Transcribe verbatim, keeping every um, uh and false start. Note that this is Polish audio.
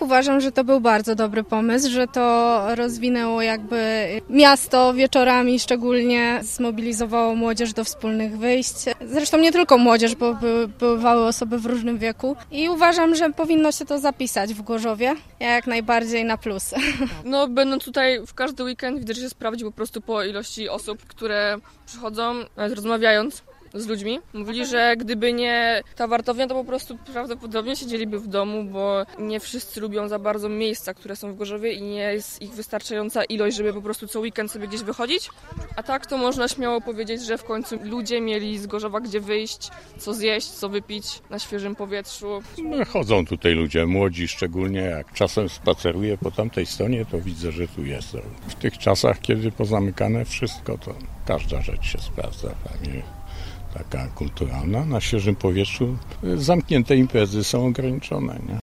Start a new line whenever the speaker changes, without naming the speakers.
Tak, uważam, że to był bardzo dobry pomysł, że to rozwinęło jakby miasto wieczorami, szczególnie zmobilizowało młodzież do wspólnych wyjść. Zresztą nie tylko młodzież, bo były, bywały osoby w różnym wieku i uważam, że powinno się to zapisać w Gorzowie, jak najbardziej na plus.
No będąc tutaj w każdy weekend widać, że się sprawdzi po prostu po ilości osób, które przychodzą, nawet rozmawiając z ludźmi. Mówili, że gdyby nie ta wartownia, to po prostu prawdopodobnie siedzieliby w domu, bo nie wszyscy lubią za bardzo miejsca, które są w Gorzowie i nie jest ich wystarczająca ilość, żeby po prostu co weekend sobie gdzieś wychodzić. A tak to można śmiało powiedzieć, że w końcu ludzie mieli z Gorzowa gdzie wyjść, co zjeść, co wypić na świeżym powietrzu.
No, chodzą tutaj ludzie, młodzi szczególnie, jak czasem spaceruję po tamtej stronie, to widzę, że tu jest. W tych czasach, kiedy pozamykane wszystko, to każda rzecz się sprawdza. Pani taka kulturalna, na świeżym powietrzu. Zamknięte imprezy są ograniczone, nie?